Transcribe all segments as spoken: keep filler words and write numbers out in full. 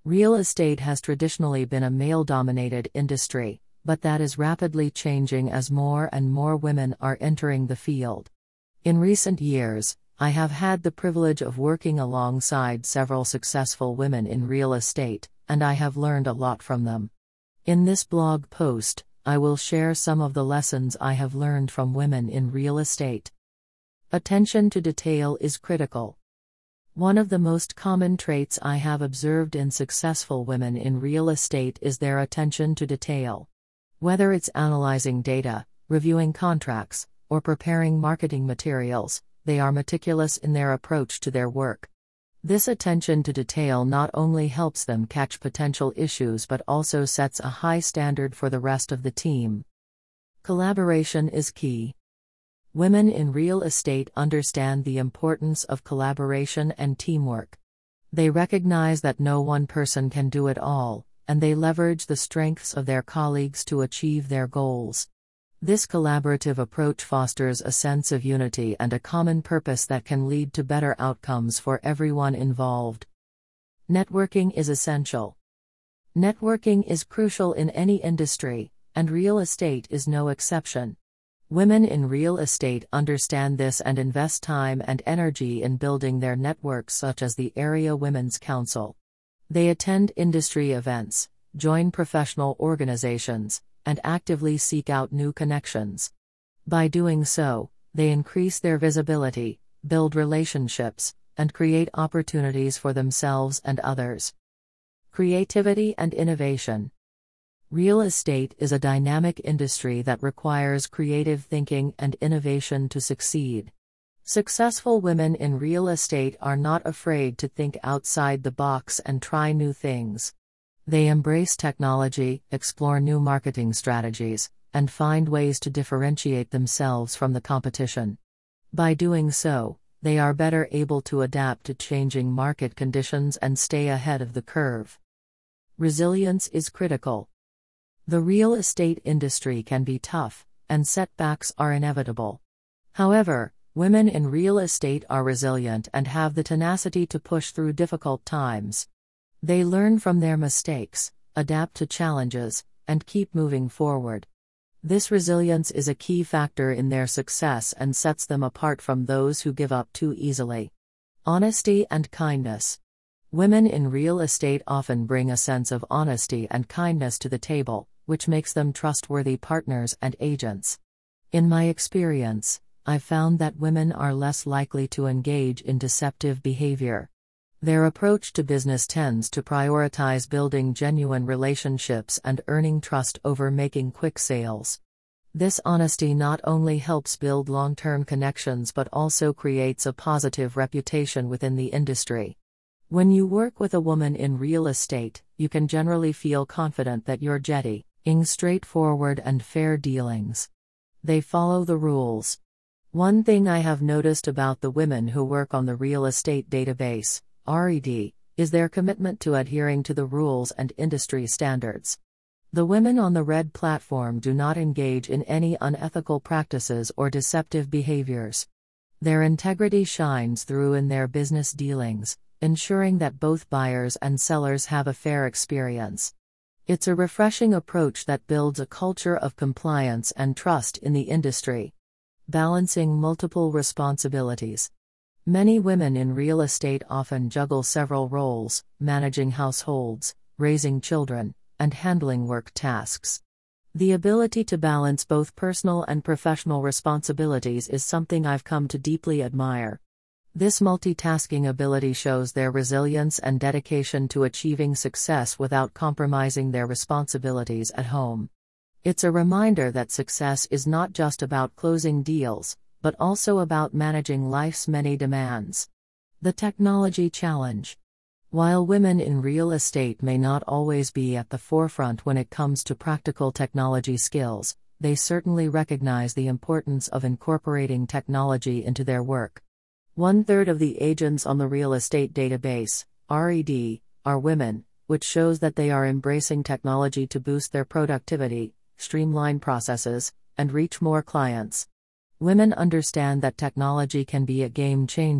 Real estate has traditionally been a male-dominated industry, but that is rapidly changing as more and more women are entering the field. In recent years, I have had the privilege of working alongside several successful women in real estate, and I have learned a lot from them. In this blog post, I will share some of the lessons I have learned from women in real estate. Attention to detail is critical. One of the most common traits I have observed in successful women in real estate is their attention to detail. Whether it's analyzing data, reviewing contracts, or preparing marketing materials, they are meticulous in their approach to their work. This attention to detail not only helps them catch potential issues but also sets a high standard for the rest of the team. Collaboration is key. Women in real estate understand the importance of collaboration and teamwork. They recognize that no one person can do it all, and they leverage the strengths of their colleagues to achieve their goals. This collaborative approach fosters a sense of unity and a common purpose that can lead to better outcomes for everyone involved. Networking is essential. Networking is crucial in any industry, and real estate is no exception. Women in real estate understand this and invest time and energy in building their networks, such as the Area Women's Council. They attend industry events, join professional organizations, and actively seek out new connections. By doing so, they increase their visibility, build relationships, and create opportunities for themselves and others. Creativity and innovation. Real estate is a dynamic industry that requires creative thinking and innovation to succeed. Successful women in real estate are not afraid to think outside the box and try new things. They embrace technology, explore new marketing strategies, and find ways to differentiate themselves from the competition. By doing so, they are better able to adapt to changing market conditions and stay ahead of the curve. Resilience is critical. The real estate industry can be tough, and setbacks are inevitable. However, women in real estate are resilient and have the tenacity to push through difficult times. They learn from their mistakes, adapt to challenges, and keep moving forward. This resilience is a key factor in their success and sets them apart from those who give up too easily. Honesty and kindness. Women in real estate often bring a sense of honesty and kindness to the table, which makes them trustworthy partners and agents. In my experience, I've found that women are less likely to engage in deceptive behavior. Their approach to business tends to prioritize building genuine relationships and earning trust over making quick sales. This honesty not only helps build long-term connections but also creates a positive reputation within the industry. When you work with a woman in real estate, you can generally feel confident that you're getting straightforward and fair dealings. They follow the rules. One thing I have noticed about the women who work on the Real Estate Database, R E D, is their commitment to adhering to the rules and industry standards. The women on the RED platform do not engage in any unethical practices or deceptive behaviors. Their integrity shines through in their business dealings, ensuring that both buyers and sellers have a fair experience. It's a refreshing approach that builds a culture of compliance and trust in the industry. Balancing multiple responsibilities. Many women in real estate often juggle several roles, managing households, raising children, and handling work tasks. The ability to balance both personal and professional responsibilities is something I've come to deeply admire. This multitasking ability shows their resilience and dedication to achieving success without compromising their responsibilities at home. It's a reminder that success is not just about closing deals, but also about managing life's many demands. The technology challenge. While women in real estate may not always be at the forefront when it comes to practical technology skills, they certainly recognize the importance of incorporating technology into their work. One-third of the agents on the Real Estate Database, R E D, are women, which shows that they are embracing technology to boost their productivity, streamline processes, and reach more clients. Women understand that technology can be a game changer,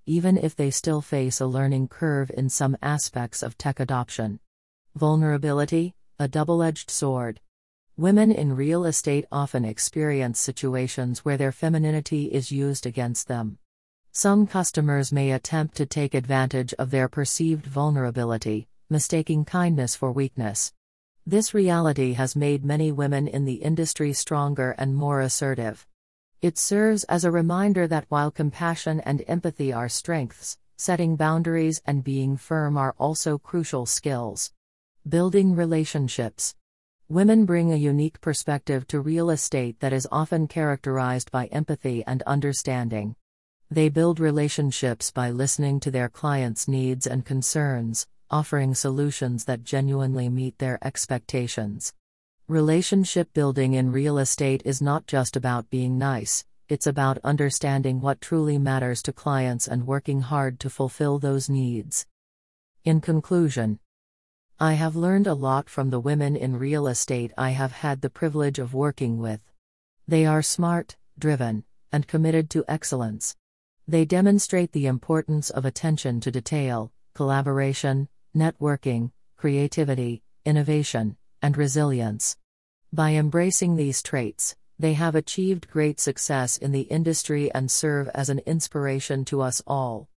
even if they still face a learning curve in some aspects of tech adoption. Vulnerability, a double-edged sword. Women in real estate often experience situations where their femininity is used against them. Some customers may attempt to take advantage of their perceived vulnerability, mistaking kindness for weakness. This reality has made many women in the industry stronger and more assertive. It serves as a reminder that while compassion and empathy are strengths, setting boundaries and being firm are also crucial skills. Building relationships. Women bring a unique perspective to real estate that is often characterized by empathy and understanding. They build relationships by listening to their clients' needs and concerns, offering solutions that genuinely meet their expectations. Relationship building in real estate is not just about being nice, it's about understanding what truly matters to clients and working hard to fulfill those needs. In conclusion, I have learned a lot from the women in real estate I have had the privilege of working with. They are smart, driven, and committed to excellence. They demonstrate the importance of attention to detail, collaboration, networking, creativity, innovation, and resilience. By embracing these traits, they have achieved great success in the industry and serve as an inspiration to us all.